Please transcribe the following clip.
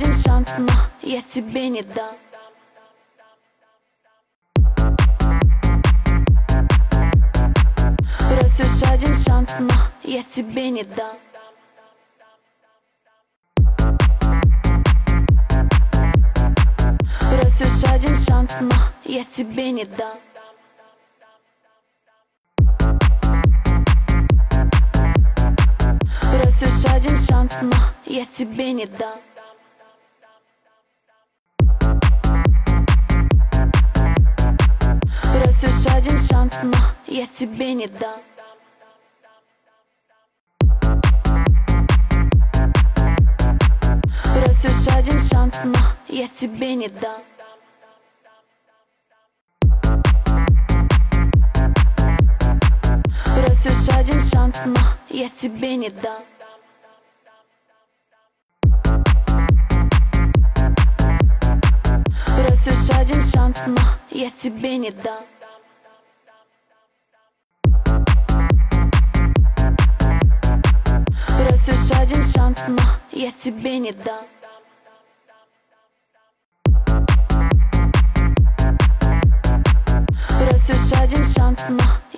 один шанс, но я тебе не дам. Просишь один шанс, но я тебе не дам. Просишь один шанс, но я тебе не дам. Просишь один шанс, но я тебе не дам. Просишь один шанс, но я тебе не дам. Просишь один шанс, но я тебе не дам. Просишь один шанс, но я тебе не дам. Просишь один шанс, но я тебе не дам. Просишь один шанс, но я тебе не дам. Просишь один шанс, но